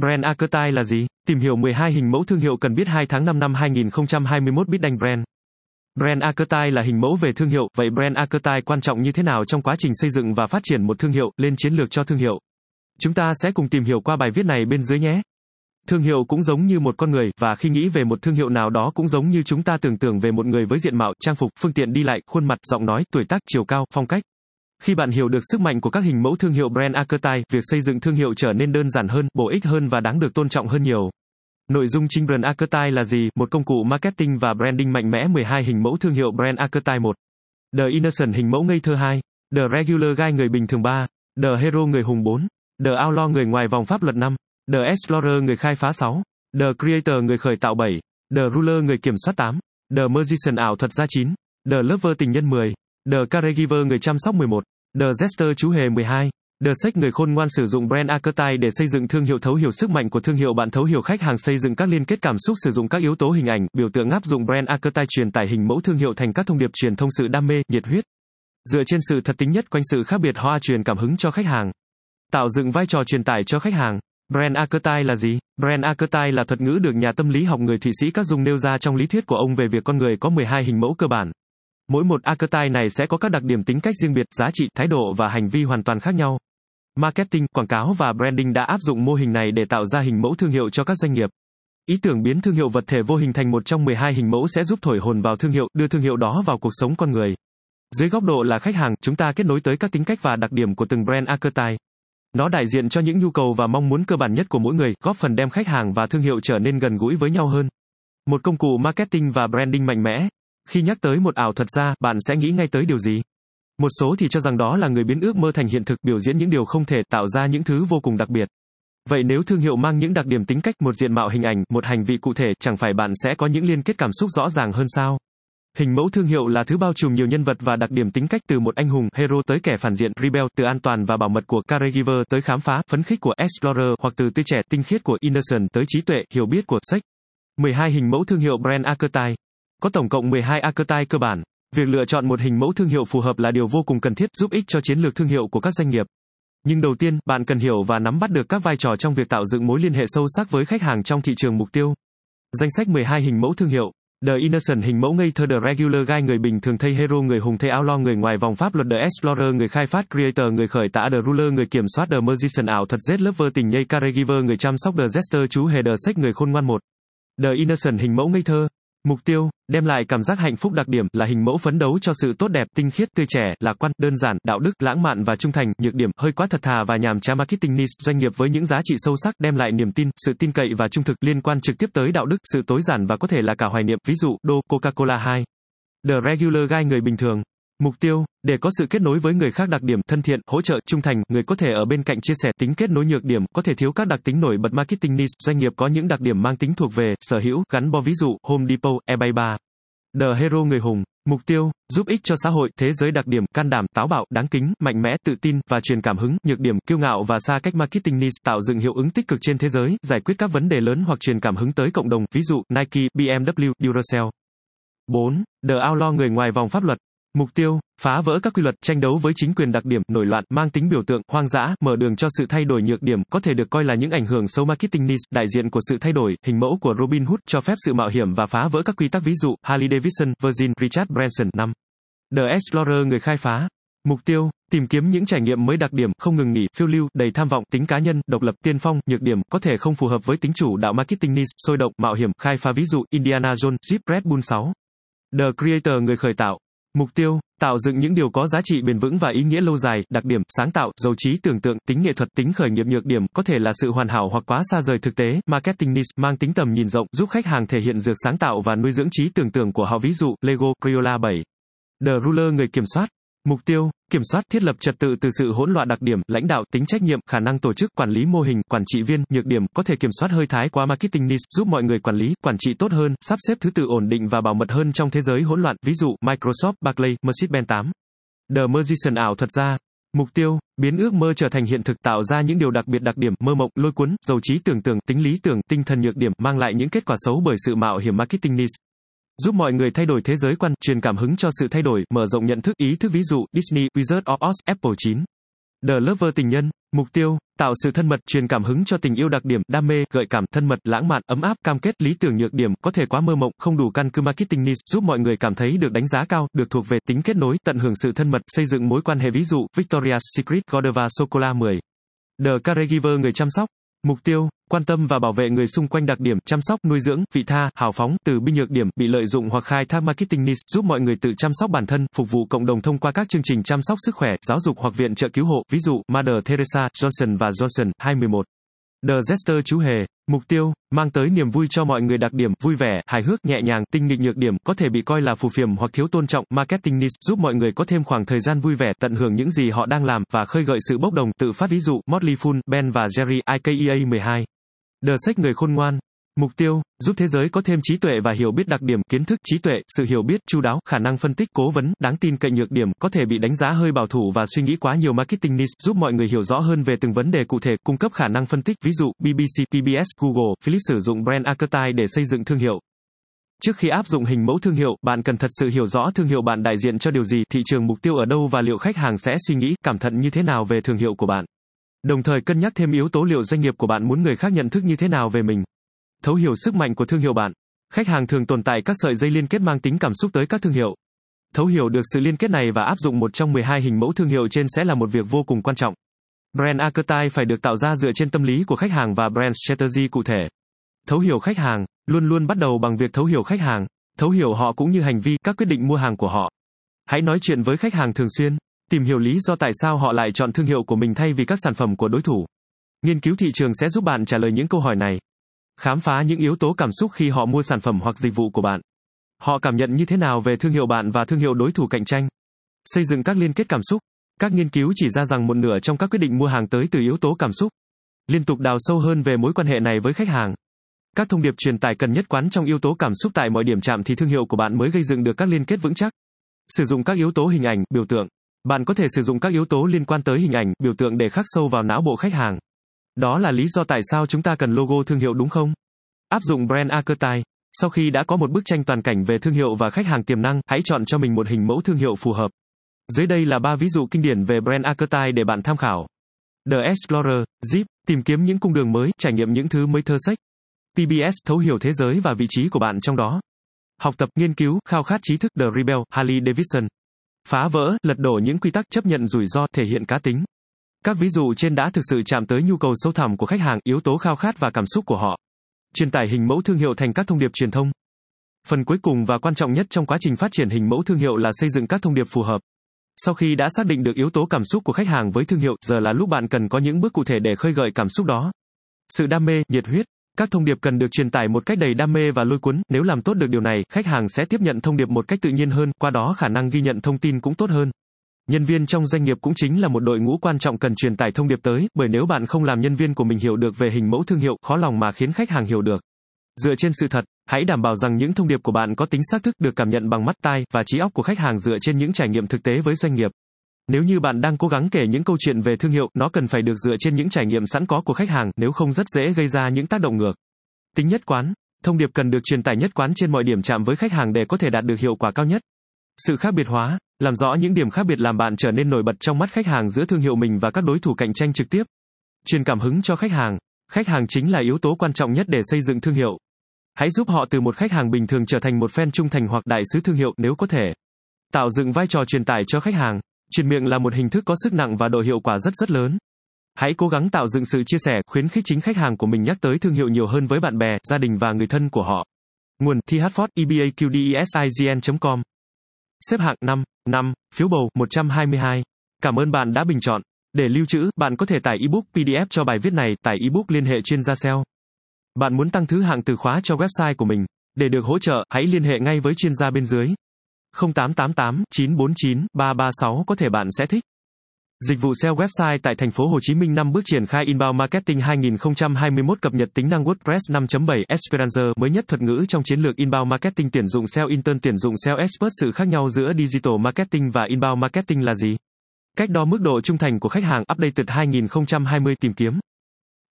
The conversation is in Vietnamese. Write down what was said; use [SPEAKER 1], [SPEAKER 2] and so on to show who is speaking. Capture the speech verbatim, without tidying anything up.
[SPEAKER 1] Brand archetype là gì? Tìm hiểu mười hai hình mẫu thương hiệu cần biết hai tháng năm năm hai nghìn không trăm hai mươi mốt biết đanh brand. Brand archetype là hình mẫu về thương hiệu, vậy brand archetype quan trọng như thế nào trong quá trình xây dựng và phát triển một thương hiệu, lên chiến lược cho thương hiệu? Chúng ta sẽ cùng tìm hiểu qua bài viết này bên dưới nhé. Thương hiệu cũng giống như một con người, và khi nghĩ về một thương hiệu nào đó cũng giống như chúng ta tưởng tượng về một người với diện mạo, trang phục, phương tiện đi lại, khuôn mặt, giọng nói, tuổi tác, chiều cao, phong cách. Khi bạn hiểu được sức mạnh của các hình mẫu thương hiệu brand archetype, việc xây dựng thương hiệu trở nên đơn giản hơn, bổ ích hơn và đáng được tôn trọng hơn nhiều. Nội dung chính brand archetype là gì? Một công cụ marketing và branding mạnh mẽ. Mười hai hình mẫu thương hiệu brand archetype. Một. The Innocent hình mẫu ngây thơ. Hai. The Regular Guy người bình thường. Ba. The Hero người hùng. Bốn. The Outlaw người ngoài vòng pháp luật. Năm. The Explorer người khai phá. Sáu. The Creator người khởi tạo. Bảy. The Ruler người kiểm soát. Tám. The Magician ảo thuật gia. Chín. The Lover tình nhân. Mười. The Caregiver người chăm sóc. Mười một. The Jester chú hề. Mười hai. The Sage người khôn ngoan. Sử dụng brand archetype để xây dựng thương hiệu. Thấu hiểu sức mạnh của thương hiệu bạn. Thấu hiểu khách hàng. Xây dựng các liên kết cảm xúc. Sử dụng các yếu tố hình ảnh, biểu tượng. Áp dụng brand archetype truyền tải hình mẫu thương hiệu thành các thông điệp truyền thông sự đam mê, nhiệt huyết. Dựa trên sự thật tính nhất quanh sự khác biệt hoa truyền cảm hứng cho khách hàng. Tạo dựng vai trò truyền tải cho khách hàng. Brand archetype là gì? Brand archetype là thuật ngữ được nhà tâm lý học người Thụy Sĩ Carl Jung nêu ra trong lý thuyết của ông về việc con người có mười hai hình mẫu cơ bản. Mỗi một archetype này sẽ có các đặc điểm tính cách riêng biệt, giá trị, thái độ và hành vi hoàn toàn khác nhau. Marketing, quảng cáo và branding đã áp dụng mô hình này để tạo ra hình mẫu thương hiệu cho các doanh nghiệp. Ý tưởng biến thương hiệu vật thể vô hình thành một trong mười hai hình mẫu sẽ giúp thổi hồn vào thương hiệu, đưa thương hiệu đó vào cuộc sống con người. Dưới góc độ là khách hàng, chúng ta kết nối tới các tính cách và đặc điểm của từng brand archetype. Nó đại diện cho những nhu cầu và mong muốn cơ bản nhất của mỗi người, góp phần đem khách hàng và thương hiệu trở nên gần gũi với nhau hơn. Một công cụ marketing và branding mạnh mẽ. Khi nhắc tới một ảo thuật gia, bạn sẽ nghĩ ngay tới điều gì? Một số thì cho rằng đó là người biến ước mơ thành hiện thực, biểu diễn những điều không thể, tạo ra những thứ vô cùng đặc biệt. Vậy nếu thương hiệu mang những đặc điểm tính cách, một diện mạo hình ảnh, một hành vi cụ thể, chẳng phải bạn sẽ có những liên kết cảm xúc rõ ràng hơn sao? Hình mẫu thương hiệu là thứ bao trùm nhiều nhân vật và đặc điểm tính cách, từ một anh hùng, hero tới kẻ phản diện, rebel, từ an toàn và bảo mật của caregiver tới khám phá, phấn khích của explorer, hoặc từ tươi trẻ, tinh khiết của innocent tới trí tuệ, hiểu biết của sage. mười hai hình mẫu thương hiệu brand archetype. Có tổng cộng mười hai archetype cơ bản. Việc lựa chọn một hình mẫu thương hiệu phù hợp là điều vô cùng cần thiết, giúp ích cho chiến lược thương hiệu của các doanh nghiệp. Nhưng đầu tiên, bạn cần hiểu và nắm bắt được các vai trò trong việc tạo dựng mối liên hệ sâu sắc với khách hàng trong thị trường mục tiêu. Danh sách mười hai hình mẫu thương hiệu. The Innocent hình mẫu ngây thơ. The Regular Guy người bình thường. Thay Hero người hùng. Thay Outlaw người ngoài vòng pháp luật. The Explorer người khai phát. Creator người khởi tạo. The Ruler người kiểm soát. The Magician ảo thuật. Z Lover tình nhây. Caregiver người chăm sóc. The Jester chú hề. The Sage người khôn ngoan. Một. The Innocent hình mẫu ngây thơ. Mục tiêu, đem lại cảm giác hạnh phúc. Đặc điểm là hình mẫu phấn đấu cho sự tốt đẹp, tinh khiết, tươi trẻ, lạc quan, đơn giản, đạo đức, lãng mạn và trung thành. Nhược điểm, hơi quá thật thà và nhàm chán. Marketing niche, doanh nghiệp với những giá trị sâu sắc, đem lại niềm tin, sự tin cậy và trung thực, liên quan trực tiếp tới đạo đức, sự tối giản và có thể là cả hoài niệm. Ví dụ, đô, Coca-Cola. Hai. The Regular Guy người bình thường. Mục tiêu, để có sự kết nối với người khác. Đặc điểm, thân thiện, hỗ trợ, trung thành, người có thể ở bên cạnh chia sẻ. Tính kết nối. Nhược điểm, có thể thiếu các đặc tính nổi bật. Marketing niche, doanh nghiệp có những đặc điểm mang tính thuộc về, sở hữu, gắn bó. Ví dụ, Home Depot, eBay. Ba. The Hero người hùng. Mục tiêu, giúp ích cho xã hội, thế giới. Đặc điểm, can đảm, táo bạo, đáng kính, mạnh mẽ, tự tin, và truyền cảm hứng. Nhược điểm, kiêu ngạo và xa cách. Marketing niche, tạo dựng hiệu ứng tích cực trên thế giới, giải quyết các vấn đề lớn hoặc truyền cảm hứng tới cộng đồng. Ví dụ, Nike, bê em vê, Duracell. Bốn. The Outlaw người ngoài vòng pháp luật. Mục tiêu, phá vỡ các quy luật, tranh đấu với chính quyền. Đặc điểm, nổi loạn, mang tính biểu tượng, hoang dã, mở đường cho sự thay đổi. Nhược điểm, có thể được coi là những ảnh hưởng xấu. Marketing niche, đại diện của sự thay đổi, hình mẫu của Robin Hood, cho phép sự mạo hiểm và phá vỡ các quy tắc. Ví dụ, Harley Davidson, Virgin, Richard Branson. Năm. The Explorer người khai phá. Mục tiêu, tìm kiếm những trải nghiệm mới. Đặc điểm, không ngừng nghỉ, phiêu lưu, đầy tham vọng, tính cá nhân, độc lập, tiên phong. Nhược điểm, có thể không phù hợp với tính chủ đạo. Marketing niche, sôi động, mạo hiểm, khai phá. Ví dụ, Indiana Jones, Jeep, Red Bull. Sáu. The Creator người khởi tạo. Mục tiêu, tạo dựng những điều có giá trị bền vững và ý nghĩa lâu dài. Đặc điểm, sáng tạo, giàu trí tưởng tượng, tính nghệ thuật, tính khởi nghiệp. Nhược điểm, có thể là sự hoàn hảo hoặc quá xa rời thực tế. Marketing niche, mang tính tầm nhìn rộng, giúp khách hàng thể hiện được sáng tạo và nuôi dưỡng trí tưởng tượng của họ. Ví dụ, Lego, Crayola. Bảy. The Ruler người kiểm soát. Mục tiêu, kiểm soát, thiết lập trật tự từ sự hỗn loạn. Đặc điểm, lãnh đạo, tính trách nhiệm, khả năng tổ chức, quản lý mô hình, quản trị viên. Nhược điểm, có thể kiểm soát hơi thái quá. Marketing niche, giúp mọi người quản lý, quản trị tốt hơn, sắp xếp thứ tự ổn định và bảo mật hơn trong thế giới hỗn loạn. Ví dụ, Microsoft, Barclays, Mercedes-Benz. Tám. The Magician ảo thuật gia. Mục tiêu, biến ước mơ trở thành hiện thực, tạo ra những điều đặc biệt. Đặc điểm, mơ mộng, lôi cuốn, giàu trí tưởng tượng, tính lý tưởng, tinh thần. Nhược điểm, mang lại những kết quả xấu bởi sự mạo hiểm. Marketing niche, giúp mọi người thay đổi thế giới quan, truyền cảm hứng cho sự thay đổi, mở rộng nhận thức, ý thức. Ví dụ, Disney, Wizard of Oz, Apple. Chín. The Lover tình nhân, mục tiêu, tạo sự thân mật, truyền cảm hứng cho tình yêu đặc điểm, đam mê, gợi cảm, thân mật, lãng mạn, ấm áp, cam kết, lý tưởng nhược điểm, có thể quá mơ mộng, không đủ căn cứ marketing niche, giúp mọi người cảm thấy được đánh giá cao, được thuộc về, tính kết nối, tận hưởng sự thân mật, xây dựng mối quan hệ ví dụ, Victoria's Secret, Godiva Sô-cô-la mười. The Caregiver người chăm sóc. Mục tiêu, quan tâm và bảo vệ người xung quanh đặc điểm, chăm sóc, nuôi dưỡng, vị tha, hào phóng, từ bi nhược điểm, bị lợi dụng hoặc khai thác marketing niche, giúp mọi người tự chăm sóc bản thân, phục vụ cộng đồng thông qua các chương trình chăm sóc sức khỏe, giáo dục hoặc viện trợ cứu hộ, ví dụ, Mother Teresa, Johnson và Johnson, hai mười một. The Jester chú hề. Mục tiêu, mang tới niềm vui cho mọi người đặc điểm, vui vẻ, hài hước, nhẹ nhàng, tinh nghịch nhược điểm, có thể bị coi là phù phiềm hoặc thiếu tôn trọng, marketing niche, giúp mọi người có thêm khoảng thời gian vui vẻ, tận hưởng những gì họ đang làm, và khơi gợi sự bốc đồng, tự phát ví dụ, Motley Fool, Ben và Jerry, i ca e a mười hai. The Sách người khôn ngoan. Mục tiêu, giúp thế giới có thêm trí tuệ và hiểu biết đặc điểm, kiến thức, trí tuệ, sự hiểu biết, chu đáo, khả năng phân tích, cố vấn, đáng tin cậy nhược điểm, có thể bị đánh giá hơi bảo thủ và suy nghĩ quá nhiều marketing niche, giúp mọi người hiểu rõ hơn về từng vấn đề cụ thể, cung cấp khả năng phân tích, ví dụ, bê bê xê, pê bê ét, Google, Philips sử dụng brand archetype để xây dựng thương hiệu. Trước khi áp dụng hình mẫu thương hiệu, bạn cần thật sự hiểu rõ thương hiệu bạn đại diện cho điều gì, thị trường mục tiêu ở đâu và liệu khách hàng sẽ suy nghĩ, cảm thận như thế nào về thương hiệu của bạn. Đồng thời cân nhắc thêm yếu tố liệu doanh nghiệp của bạn muốn người khác nhận thức như thế nào về mình. Thấu hiểu sức mạnh của thương hiệu bạn. Khách hàng thường tồn tại các sợi dây liên kết mang tính cảm xúc tới các thương hiệu. Thấu hiểu được sự liên kết này và áp dụng một trong mười hai hình mẫu thương hiệu trên sẽ là một việc vô cùng quan trọng. Brand archetype phải được tạo ra dựa trên tâm lý của khách hàng và brand strategy cụ thể. Thấu hiểu khách hàng, luôn luôn bắt đầu bằng việc thấu hiểu khách hàng, thấu hiểu họ cũng như hành vi, các quyết định mua hàng của họ. Hãy nói chuyện với khách hàng thường xuyên, tìm hiểu lý do tại sao họ lại chọn thương hiệu của mình thay vì các sản phẩm của đối thủ. Nghiên cứu thị trường sẽ giúp bạn trả lời những câu hỏi này. Khám phá những yếu tố cảm xúc khi họ mua sản phẩm hoặc dịch vụ của bạn. Họ cảm nhận như thế nào về thương hiệu bạn và thương hiệu đối thủ cạnh tranh. Xây dựng các liên kết cảm xúc. Các nghiên cứu chỉ ra rằng một nửa trong các quyết định mua hàng tới từ yếu tố cảm xúc. Liên tục đào sâu hơn về mối quan hệ này với khách hàng. Các thông điệp truyền tải cần nhất quán trong yếu tố cảm xúc tại mọi điểm chạm thì thương hiệu của bạn mới gây dựng được các liên kết vững chắc. Sử dụng các yếu tố hình ảnh, biểu tượng. Bạn có thể sử dụng các yếu tố liên quan tới hình ảnh, biểu tượng để khắc sâu vào não bộ khách hàng. Đó là lý do tại sao chúng ta cần logo thương hiệu đúng không? Áp dụng brand archetype. Sau khi đã có một bức tranh toàn cảnh về thương hiệu và khách hàng tiềm năng, hãy chọn cho mình một hình mẫu thương hiệu phù hợp. Dưới đây là ba ví dụ kinh điển về brand archetype để bạn tham khảo. The Explorer, Zip, tìm kiếm những cung đường mới, trải nghiệm những thứ mới thơ sách. pê bê ét, thấu hiểu thế giới và vị trí của bạn trong đó. Học tập, nghiên cứu, khao khát trí thức. The Rebel, Harley Davidson. Phá vỡ, lật đổ những quy tắc, chấp nhận rủi ro, thể hiện cá tính. Các ví dụ trên đã thực sự chạm tới nhu cầu sâu thẳm của khách hàng, yếu tố khao khát và cảm xúc của họ. Truyền tải hình mẫu thương hiệu thành các thông điệp truyền thông. Phần cuối cùng và quan trọng nhất trong quá trình phát triển hình mẫu thương hiệu là xây dựng các thông điệp phù hợp. Sau khi đã xác định được yếu tố cảm xúc của khách hàng với thương hiệu, giờ là lúc bạn cần có những bước cụ thể để khơi gợi cảm xúc đó. Sự đam mê, nhiệt huyết. Các thông điệp cần được truyền tải một cách đầy đam mê và lôi cuốn, nếu làm tốt được điều này, khách hàng sẽ tiếp nhận thông điệp một cách tự nhiên hơn, qua đó khả năng ghi nhận thông tin cũng tốt hơn. Nhân viên trong doanh nghiệp cũng chính là một đội ngũ quan trọng cần truyền tải thông điệp tới, bởi nếu bạn không làm nhân viên của mình hiểu được về hình mẫu thương hiệu, khó lòng mà khiến khách hàng hiểu được. Dựa trên sự thật, hãy đảm bảo rằng những thông điệp của bạn có tính xác thực, được cảm nhận bằng mắt, tai và trí óc của khách hàng dựa trên những trải nghiệm thực tế với doanh nghiệp. Nếu như bạn đang cố gắng kể những câu chuyện về thương hiệu, nó cần phải được dựa trên những trải nghiệm sẵn có của khách hàng, nếu không rất dễ gây ra những tác động ngược. Tính nhất quán. Thông điệp cần được truyền tải nhất quán trên mọi điểm chạm với khách hàng để có thể đạt được hiệu quả cao nhất. Sự khác biệt hóa. Làm rõ những điểm khác biệt làm bạn trở nên nổi bật trong mắt khách hàng giữa thương hiệu mình và các đối thủ cạnh tranh trực tiếp. Truyền cảm hứng cho khách hàng. Khách hàng chính là yếu tố quan trọng nhất để xây dựng thương hiệu. Hãy giúp họ từ một khách hàng bình thường trở thành một fan trung thành hoặc đại sứ thương hiệu nếu có thể. Tạo dựng vai trò truyền tải cho khách hàng. Truyền miệng là một hình thức có sức nặng và độ hiệu quả rất rất lớn. Hãy cố gắng tạo dựng sự chia sẻ, khuyến khích chính khách hàng của mình nhắc tới thương hiệu nhiều hơn với bạn bè, gia đình và người thân của họ. Nguồn: T H Ford, E B A Q D E S I G N chấm com. Xếp hạng năm, năm, phiếu bầu, một trăm hai mươi hai. Cảm ơn bạn đã bình chọn. Để lưu trữ, bạn có thể tải ebook P D F cho bài viết này, tải ebook liên hệ chuyên gia S E O. Bạn muốn tăng thứ hạng từ khóa cho website của mình. Để được hỗ trợ, hãy liên hệ ngay với chuyên gia bên dưới. không tám tám tám chín bốn chín ba ba sáu có thể bạn sẽ thích. Dịch vụ S E O website tại thành phố Hồ Chí Minh. năm bước triển khai Inbound Marketing hai không hai mốt cập nhật tính năng WordPress năm chấm bảy Esperanza mới nhất thuật ngữ trong chiến lược Inbound Marketing tuyển dụng S E O intern tuyển dụng S E O expert. Sự khác nhau giữa Digital Marketing và Inbound Marketing là gì? Cách đo mức độ trung thành của khách hàng. Updated hai không hai không tìm kiếm